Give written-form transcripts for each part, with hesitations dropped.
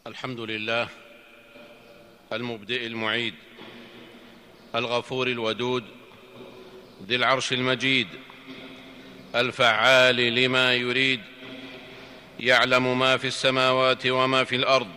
الحمد لله المبدئ المعيد الغفور الودود ذي العرش المجيد الفعال لما يريد، يعلم ما في السماوات وما في الأرض،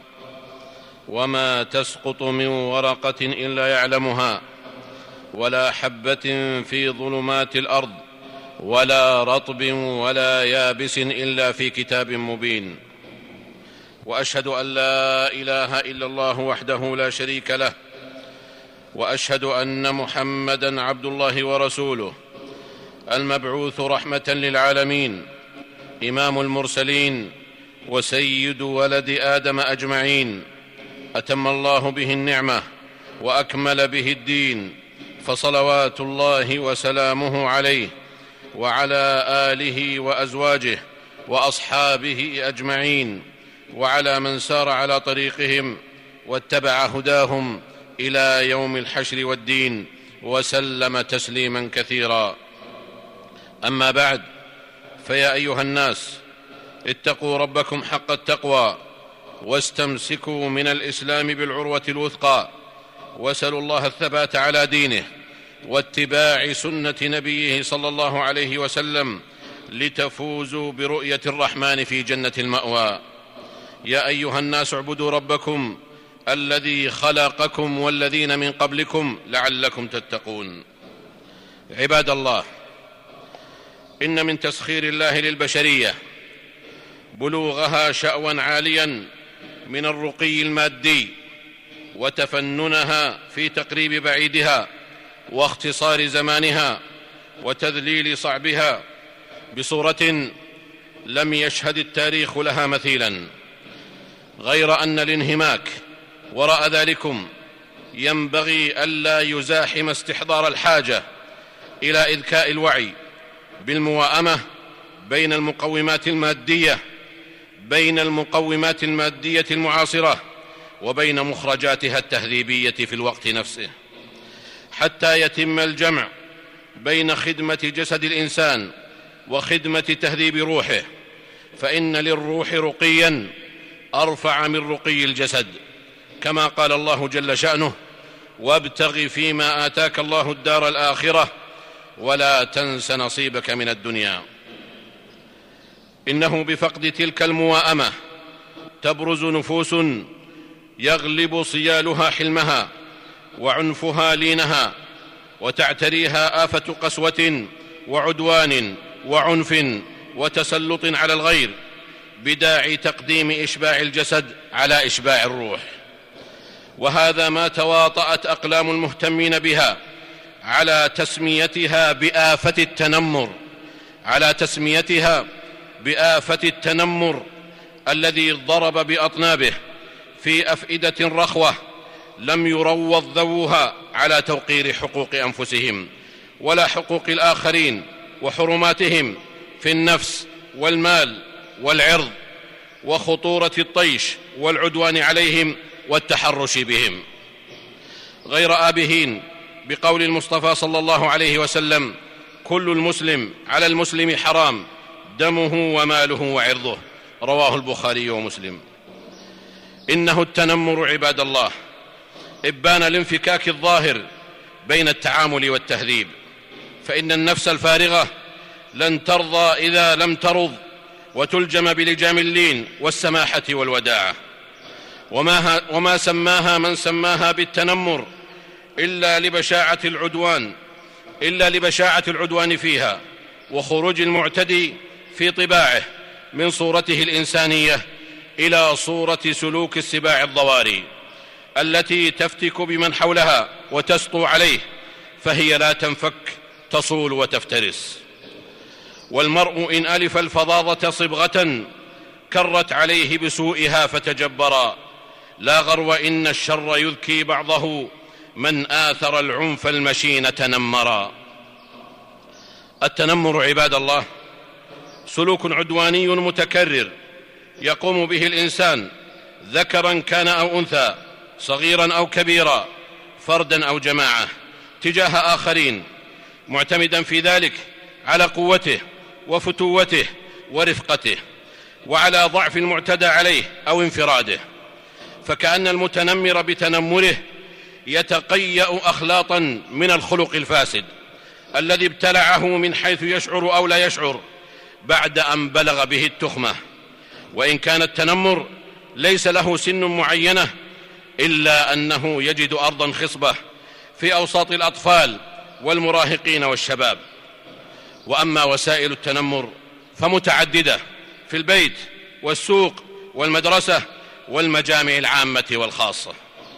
وما تسقط من ورقة إلا يعلمها، ولا حبة في ظلمات الأرض، ولا رطب ولا يابس إلا في كتاب مبين. وأشهد أن لا إله إلا الله وحده لا شريك له، وأشهد أن محمدًا عبد الله ورسوله، المبعوث رحمة للعالمين، إمام المرسلين وسيد ولد آدم أجمعين، أتم الله به النعمة وأكمل به الدين، فصلوات الله وسلامه عليه وعلى آله وأزواجه وأصحابه أجمعين، وعلى من سار على طريقهم واتبع هداهم إلى يوم الحشر والدين، وسلم تسليما كثيرا. أما بعد، فيا أيها الناس، اتقوا ربكم حق التقوى، واستمسكوا من الإسلام بالعروة الوثقى، واسألوا الله الثبات على دينه واتباع سنة نبيه صلى الله عليه وسلم، لتفوزوا برؤية الرحمن في جنة المأوى. يا أيها الناس، اعبدوا ربكم الذي خلقكم والذين من قبلكم لعلكم تتقون. عباد الله، إن من تسخير الله للبشرية بلوغها شأوا عاليا من الرقي المادي، وتفننها في تقريب بعيدها واختصار زمانها وتذليل صعبها بصورة لم يشهد التاريخ لها مثيلا، غير أن الانهماك وراء ذلكم ينبغي ألا يزاحم استحضار الحاجة إلى إذكاء الوعي بالمواءمة بين المقومات المادية المعاصرة وبين مخرجاتها التهذيبية في الوقت نفسه، حتى يتم الجمع بين خدمة جسد الإنسان وخدمة تهذيب روحه، فإن للروح رقيا أرفع من رقي الجسد، كما قال الله جل شأنه: وابتغ فيما آتاك الله الدار الآخرة ولا تنس نصيبك من الدنيا. إنه بفقد تلك المواءمة تبرز نفوس يغلب صيالها حلمها وعنفها لينها، وتعتريها آفة قسوة وعدوان وعنف وتسلط على الغير، بداعي تقديم إشباع الجسد على إشباع الروح. وهذا ما تواطأت أقلام المهتمين بها على تسميتها بآفة التنمر الذي ضرب بأطنابه في أفئدة رخوة لم يروض ذووها على توقير حقوق أنفسهم ولا حقوق الآخرين وحرماتهم في النفس والمال والعرض، وخطورة الطيش والعدوان عليهم والتحرش بهم، غير آبهين بقول المصطفى صلى الله عليه وسلم: كل المسلم على المسلم حرام، دمه وماله وعرضه، رواه البخاري ومسلم. إنه التنمر عباد الله إبان الانفكاك الظاهر بين التعامل والتهذيب، فإن النفس الفارغة لن ترضى إذا لم ترض وتلجم بلجام اللين والسماحة والوداعة، وما سماها من سماها بالتنمر إلا لبشاعة العدوان فيها، وخروج المعتدي في طباعه من صورته الإنسانية إلى صورة سلوك السباع الضواري التي تفتك بمن حولها وتسطو عليه، فهي لا تنفك، تصول وتفترس. والمرء إن ألف الفظاظة صبغة كرت عليه بسوئها فتجبرا، لا غرو إن الشر يذكي بعضه، من آثر العنف المشين تنمرا. التنمر عباد الله سلوك عدواني متكرر يقوم به الإنسان، ذكرا كان أو أنثى، صغيرا أو كبيرا، فردا أو جماعة، تجاه آخرين، معتمدا في ذلك على قوته وفتوته ورفقته، وعلى ضعف المعتدى عليه أو انفراده، فكأن المتنمر بتنمره يتقيأ أخلاطا من الخلق الفاسد الذي ابتلعه من حيث يشعر أو لا يشعر بعد أن بلغ به التخمة. وإن كان التنمر ليس له سن معينة إلا أنه يجد أرضا خصبة في أوساط الأطفال والمراهقين والشباب. وأما وسائل التنمر فمتعددة في البيت والسوق والمدرسة والمجامع العامة والخاصة.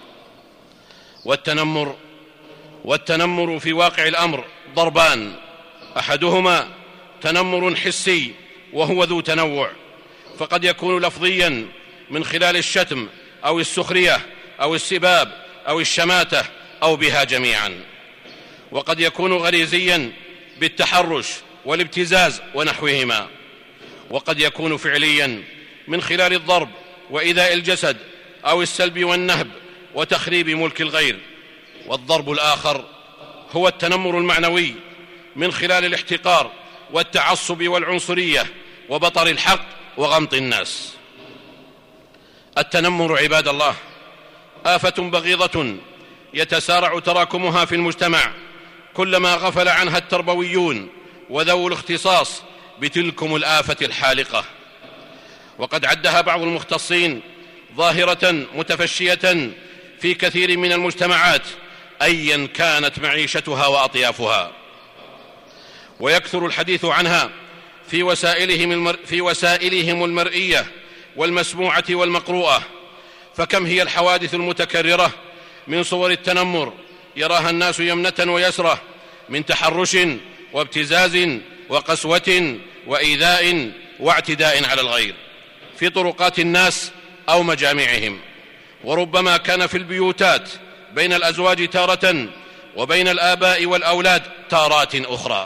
والتنمر في واقع الأمر ضربان: أحدهما تنمر حسي وهو ذو تنوع، فقد يكون لفظيا من خلال الشتم أو السخرية أو السباب أو الشماتة أو بها جميعا، وقد يكون غريزيا بالتحرش والابتزاز ونحوهما، وقد يكون فعليا من خلال الضرب وإيذاء الجسد أو السلب والنهب وتخريب ملك الغير. والضرب الآخر هو التنمر المعنوي من خلال الاحتقار والتعصب والعنصرية وبطر الحق وغمط الناس. التنمر عباد الله آفة بغيضة يتسارع تراكمها في المجتمع كلما غفل عنها التربويون وذوو الاختصاص بتلكم الآفة الحالقة. وقد عدها بعض المختصين ظاهرة متفشية في كثير من المجتمعات أيا كانت معيشتها وأطيافها، ويكثر الحديث عنها في وسائلهم المرئية والمسموعة والمقروءة. فكم هي الحوادث المتكررة من صور التنمر يراها الناس يمنة ويسرة، من تحرش وابتزاز وقسوة وإيذاء واعتداء على الغير في طرقات الناس أو مجامعهم، وربما كان في البيوتات بين الأزواج تارة وبين الآباء والأولاد تارات أخرى.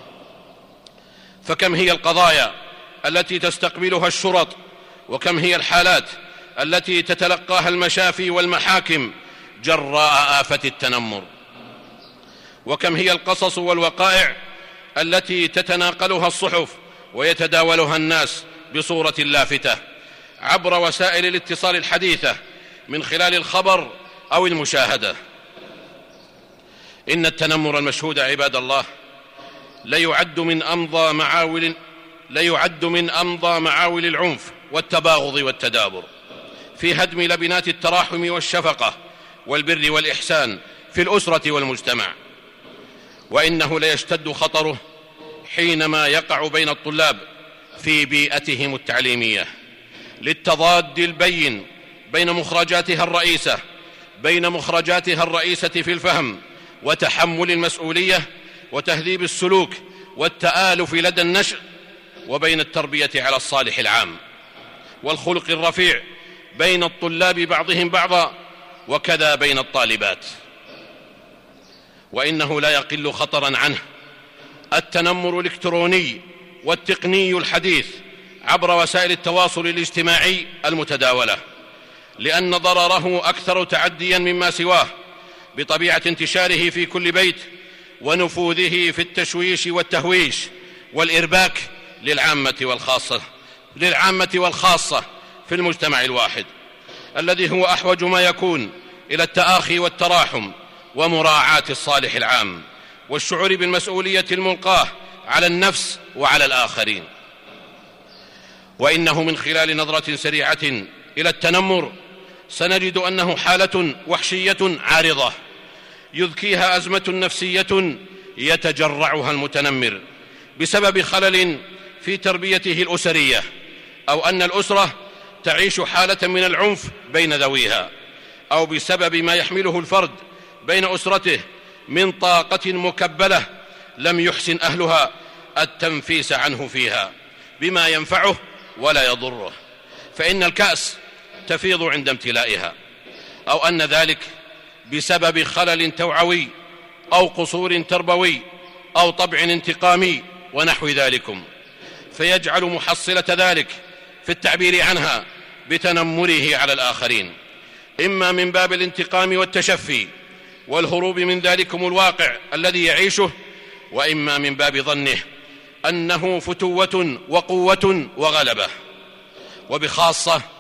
فكم هي القضايا التي تستقبلها الشرط، وكم هي الحالات التي تتلقاها المشافي والمحاكم جراء آفة التنمر، وكم هي القصص والوقائع التي تتناقلها الصحف ويتداولها الناس بصورة لافتة عبر وسائل الاتصال الحديثة من خلال الخبر أو المشاهدة. إن التنمر المشهود عباد الله لا يعد من أمضى معاول العنف والتباغض والتدابر في هدم لبنات التراحم والشفقة والبر والإحسان في الأسرة والمجتمع. وإنه ليشتد خطره حينما يقع بين الطلاب في بيئتهم التعليمية للتضاد البين بين مخرجاتها الرئيسة في الفهم وتحمل المسؤولية وتهذيب السلوك والتآلف لدى النشء، وبين التربية على الصالح العام والخلق الرفيع بين الطلاب بعضهم بعضا، وكذا بين الطالبات. وإنه لا يقل خطرا عنه التنمر الإلكتروني والتقني الحديث عبر وسائل التواصل الاجتماعي المتداولة، لأن ضرره أكثر تعديا مما سواه بطبيعة انتشاره في كل بيت ونفوذه في التشويش والتهويش والإرباك للعامة والخاصة في المجتمع الواحد الذي هو أحوج ما يكون إلى التآخي والتراحم ومراعاة الصالح العام والشعور بالمسؤولية الملقاة على النفس وعلى الآخرين. وإنه من خلال نظرة سريعة إلى التنمر سنجد أنه حالة وحشية عارضة يذكيها أزمة نفسية يتجرعها المتنمر بسبب خلل في تربيته الأسرية، أو أن الأسرة تعيش حالة من العنف بين ذويها، أو بسبب ما يحمله الفرد بين أسرته من طاقة مكبلة لم يحسن أهلها التنفيس عنه فيها بما ينفعه ولا يضره، فإن الكأس تفيض عند امتلائها، أو أن ذلك بسبب خلل توعوي أو قصور تربوي أو طبع انتقامي ونحو ذلكم، فيجعل محصلة ذلك في التعبير عنها بتنمره على الآخرين، إما من باب الانتقام والتشفي والهروب من ذلكم الواقع الذي يعيشه، وإما من باب ظنه أنه فتوة وقوة وغلبة. وبخاصة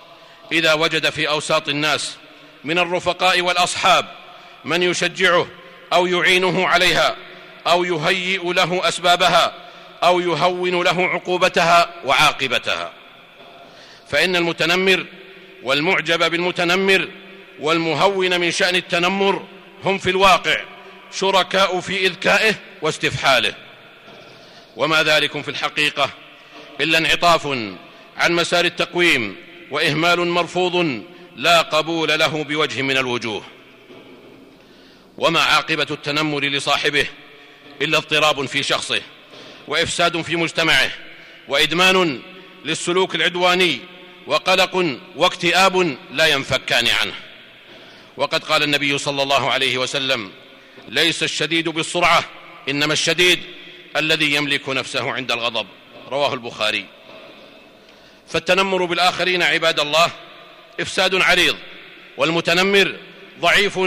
إذا وجد في أوساط الناس من الرفقاء والأصحاب من يشجعه أو يعينه عليها أو يهيئ له أسبابها أو يهون له عقوبتها وعاقبتها. فإن المتنمر والمعجب بالمتنمر والمهون من شأن التنمر هم في الواقع شركاء في إذكائه واستفحاله، وما ذلك في الحقيقة إلا انعطاف عن مسار التقويم وإهمال مرفوض لا قبول له بوجه من الوجوه. وما عاقبة التنمر لصاحبه إلا اضطراب في شخصه وإفساد في مجتمعه وإدمان للسلوك العدواني وقلق واكتئاب لا ينفكان عنه. وقد قال النبي صلى الله عليه وسلم: ليس الشديد بالسرعة إنما الشديد الذي يملك نفسه عند الغضب، رواه البخاري. فالتنمر بالآخرين عباد الله إفساد عريض، والمتنمر ضعيف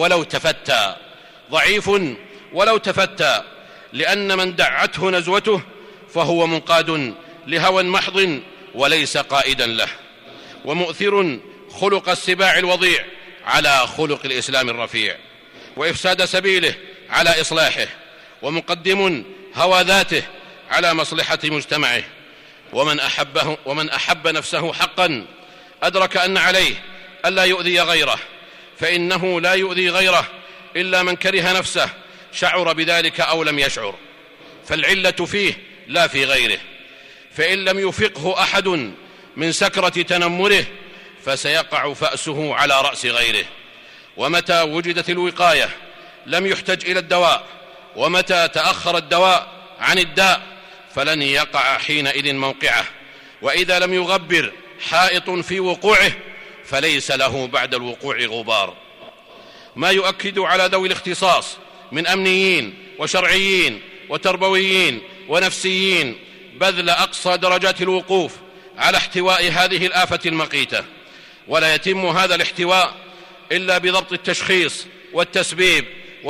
ولو تفتى، لأن من دعته نزوته فهو منقاد لهوى محض وليس قائدا له، ومؤثر خلق السباع الوضيع على خلق الإسلام الرفيع، وإفساد سبيله على إصلاحه، ومقدم هوى ذاته على مصلحة مجتمعه. ومن أحب نفسه حقا أدرك أن عليه ألا يؤذي غيره، فإنه لا يؤذي غيره إلا من كره نفسه شعر بذلك أو لم يشعر، فالعلة فيه لا في غيره. فإن لم يفقه أحد من سكرة تنمره فسيقع فأسه على رأس غيره. ومتى وجدت الوقاية لم يحتج إلى الدواء، ومتى تأخر الدواء عن الداء فلن يقع حينئذ موقعه. وإذا لم يغبر حائط في وقوعه فليس له بعد الوقوع غبار. ما يؤكد على ذوي الاختصاص من أمنيين وشرعيين وتربويين ونفسيين بذل أقصى درجات الوقوف على احتواء هذه الآفة المقيتة. ولا يتم هذا الاحتواء إلا بضبط التشخيص والتسبيب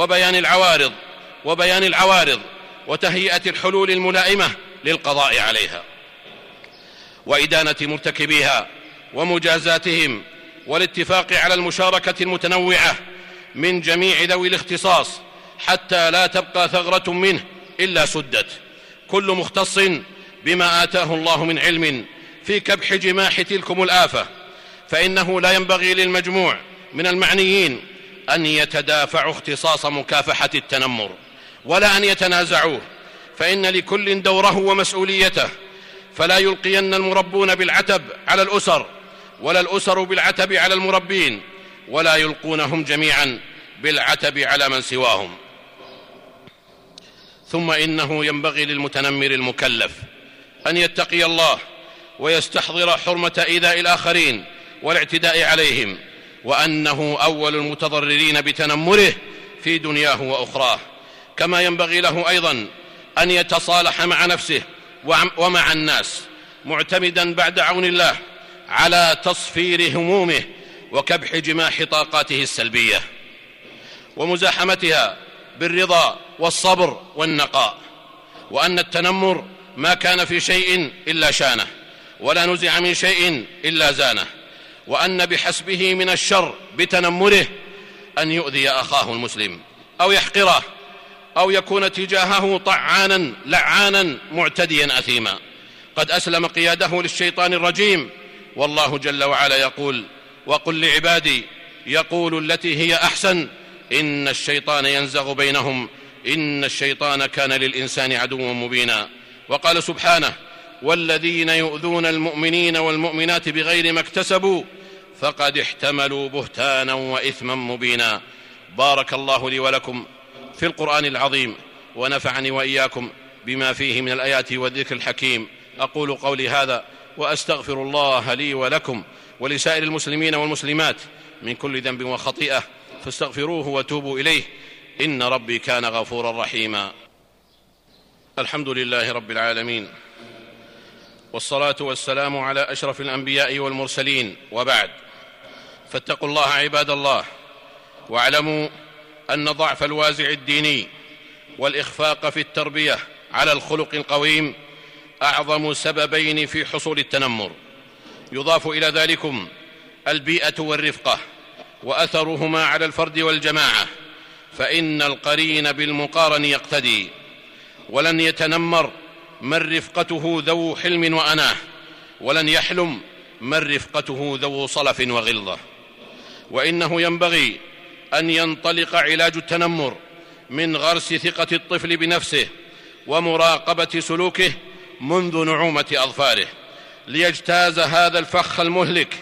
وبيان العوارض وتهيئة الحلول الملائمة للقضاء عليها، وإدانة مرتكبيها ومجازاتهم، والاتفاق على المشاركة المتنوعة من جميع ذوي الاختصاص حتى لا تبقى ثغرة منه إلا سدت، كل مختص بما آتاه الله من علم في كبح جماح تلكم الآفة. فإنه لا ينبغي للمجموع من المعنيين أن يتدافعوا اختصاص مكافحة التنمر ولا أن يتنازعوه، فإن لكل دوره ومسؤوليته، فلا يلقين المربون بالعتب على الأسر ولا الأسر بالعتب على المربين، ولا يلقونهم جميعا بالعتب على من سواهم. ثم إنه ينبغي للمتنمر المكلف أن يتقي الله ويستحضر حرمة إيذاء الآخرين والاعتداء عليهم، وأنه أول المتضررين بتنمره في دنياه وأخراه. كما ينبغي له أيضا أن يتصالح مع نفسه ومع الناس، معتمدا بعد عون الله على تصفير همومه وكبح جماح طاقاته السلبية ومزاحمتها بالرضا والصبر والنقاء. وأن التنمر ما كان في شيء إلا شانه، ولا نزع من شيء إلا زانه، وأن بحسبه من الشر بتنمره أن يؤذي أخاه المسلم أو يحقره أو يكون تجاهه طعانا لعانا معتديا أثيما قد أسلم قياده للشيطان الرجيم. والله جل وعلا يقول: وقل لعبادي يقولوا التي هي أحسن إن الشيطان ينزغ بينهم إن الشيطان كان للإنسان عدوا مبينا. وقال سبحانه: والذين يؤذون المؤمنين والمؤمنات بغير ما اكتسبوا فقد احتملوا بهتانا وإثما مبينا. بارك الله لي ولكم في القرآن العظيم، ونفعني وإياكم بما فيه من الآيات والذكر الحكيم. أقول قولي هذا وأستغفر الله لي ولكم ولسائر المسلمين والمسلمات من كل ذنب وخطيئة، فاستغفروه وتوبوا إليه إن ربي كان غفورا رحيما. الحمد لله رب العالمين، والصلاة والسلام على أشرف الأنبياء والمرسلين، وبعد، فاتقوا الله عباد الله، واعلموا أن ضعف الوازع الديني والإخفاق في التربية على الخلق القويم أعظم سببين في حصول التنمر. يضاف إلى ذلكم البيئة والرفقة، وأثرهما على الفرد والجماعة، فإن القرين بالمقارن يقتدي، ولن يتنمر من رفقته ذو حلم وأناه، ولن يحلم من رفقته ذو صلف وغلظة. وإنه ينبغي أن ينطلق علاج التنمر من غرس ثقة الطفل بنفسه ومراقبة سلوكه منذ نعومة أظفاره، ليجتاز هذا الفخ المهلك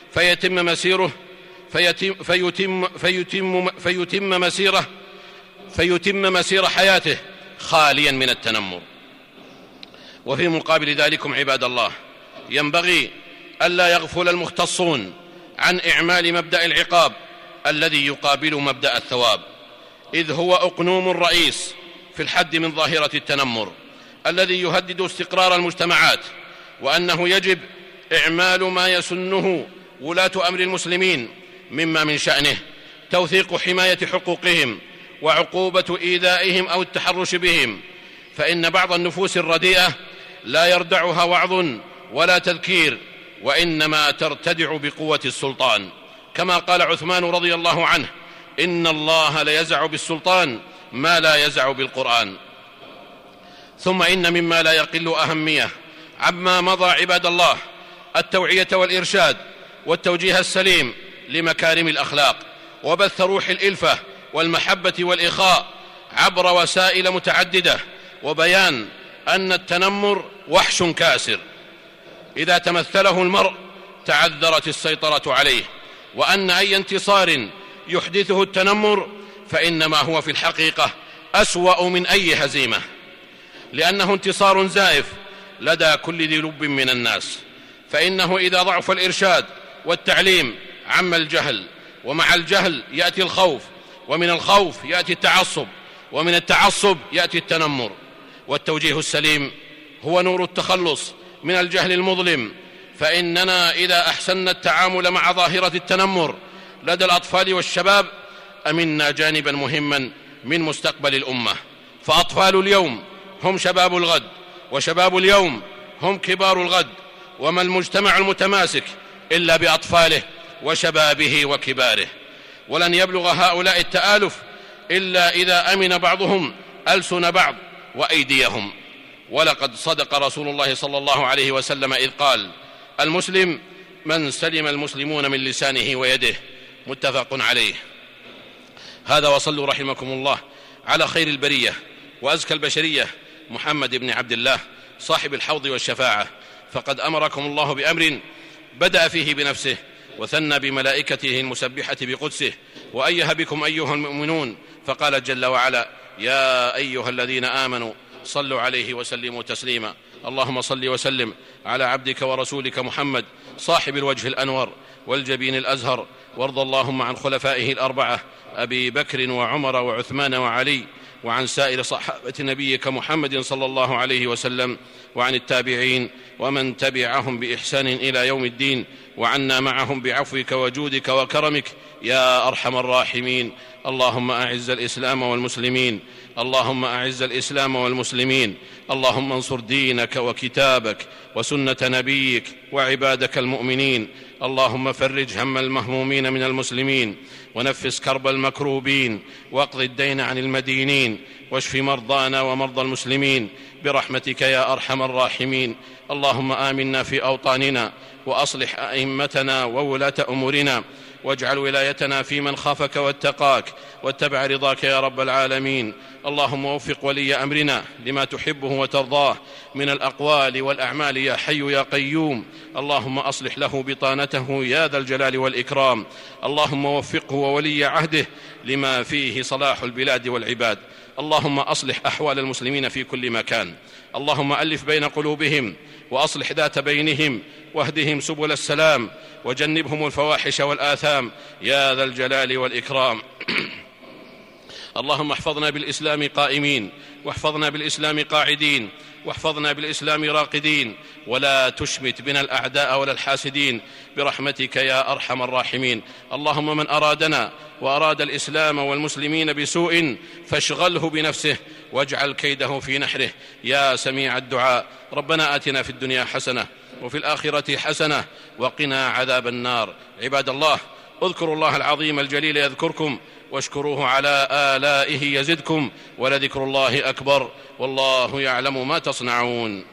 فيتم مسير حياته خاليا من التنمر. وفي مقابل ذلكم عباد الله، ينبغي ألا يغفل المختصون عن إعمال مبدأ العقاب الذي يقابل مبدأ الثواب، إذ هو أقنوم الرئيس في الحد من ظاهرة التنمر الذي يهدد استقرار المجتمعات، وأنه يجب إعمال ما يسنه ولاة أمر المسلمين مما من شأنه توثيق حماية حقوقهم وعقوبة إيذائهم أو التحرش بهم، فإن بعض النفوس الرديئة لا يردعها وعظ ولا تذكير، وإنما ترتدع بقوة السلطان، كما قال عثمان رضي الله عنه: إن الله ليزع بالسلطان ما لا يزع بالقرآن. ثم إن مما لا يقل أهمية عما مضى عباد الله التوعية والإرشاد والتوجيه السليم لمكارم الأخلاق، وبث روح الإلفة والمحبة والإخاء عبر وسائل متعددة، وبيان أن التنمر وحش كاسر إذا تمثله المرء تعذرت السيطرة عليه، وأن أي انتصار يحدثه التنمر فإنما هو في الحقيقة أسوأ من أي هزيمة، لأنه انتصار زائف لدى كل ذي لب من الناس، فإنه إذا ضعف الإرشاد والتعليم عم الجهل، ومع الجهل يأتي الخوف، ومن الخوف يأتي التعصب، ومن التعصب يأتي التنمر. والتوجيه السليم هو نور التخلص من الجهل المظلم، فإننا إذا أحسننا التعامل مع ظاهرة التنمر لدى الأطفال والشباب أمنا جانبا مهما من مستقبل الأمة، فأطفال اليوم هم شباب الغد، وشباب اليوم هم كبار الغد، وما المجتمع المتماسك إلا بأطفاله وشبابه وكباره، ولن يبلغ هؤلاء التآلف إلا إذا أمن بعضهم ألسن بعض وأيديهم. ولقد صدق رسول الله صلى الله عليه وسلم إذ قال: المسلم من سلم المسلمون من لسانه ويده، متفق عليه. هذا وصلوا رحمكم الله على خير البرية وأزكى البشرية محمد بن عبد الله صاحب الحوض والشفاعة، فقد أمركم الله بأمر بدأ فيه بنفسه وثنى بملائكته المسبحة بقدسه، وأيه بكم أيها المؤمنون، فقال جل وعلا: يا أيها الذين آمنوا صلوا عليه وسلموا تسليما. اللهم صل وسلم على عبدك ورسولك محمد صاحب الوجه الأنور والجبين الأزهر، وارض اللهم عن خلفائه الأربعة أبي بكر وعمر وعثمان وعلي، وعن سائر صحابة نبيك محمد صلى الله عليه وسلم، وعن التابعين ومن تبعهم بإحسان إلى يوم الدين، وعنا معهم بعفوك وجودك وكرمك يا أرحم الراحمين. اللهم أعز الإسلام والمسلمين، اللهم أعز الإسلام والمسلمين، اللهم انصر دينك وكتابك وسنة نبيك وعبادك المؤمنين، اللهم فرج هم المهمومين من المسلمين، ونفس كرب المكروبين، واقض الدين عن المدينين، واشف مرضانا ومرضى المسلمين برحمتك يا أرحم الراحمين. اللهم آمنا في أوطاننا، وأصلح أئمتنا وولاة أمورنا، واجعل ولايتنا في من خافك واتقاك واتبع رضاك يا رب العالمين. اللهم وفق ولي أمرنا لما تحبه وترضاه من الأقوال والأعمال يا حي يا قيوم. اللهم أصلح له بطانته يا ذا الجلال والإكرام. اللهم وفقه وولي عهده لما فيه صلاح البلاد والعباد. اللهم أصلح أحوال المسلمين في كل مكان. اللهم ألف بين قلوبهم وأصلح ذات بينهم، واهدهم سبل السلام، وجنبهم الفواحش والآثام يا ذا الجلال والإكرام. اللهم احفظنا بالإسلام قائمين، واحفظنا بالإسلام قاعدين، واحفظنا بالإسلام راقدين، ولا تشمت بنا الأعداء ولا الحاسدين برحمتك يا أرحم الراحمين. اللهم من أرادنا وأراد الإسلام والمسلمين بسوء فاشغله بنفسه واجعل كيده في نحره يا سميع الدعاء. ربنا آتنا في الدنيا حسنة وفي الآخرة حسنة وقنا عذاب النار. عباد الله، اذكروا الله العظيم الجليل يذكركم، واشكروه على آلائه يزدكم، ولذكر الله أكبر، والله يعلم ما تصنعون.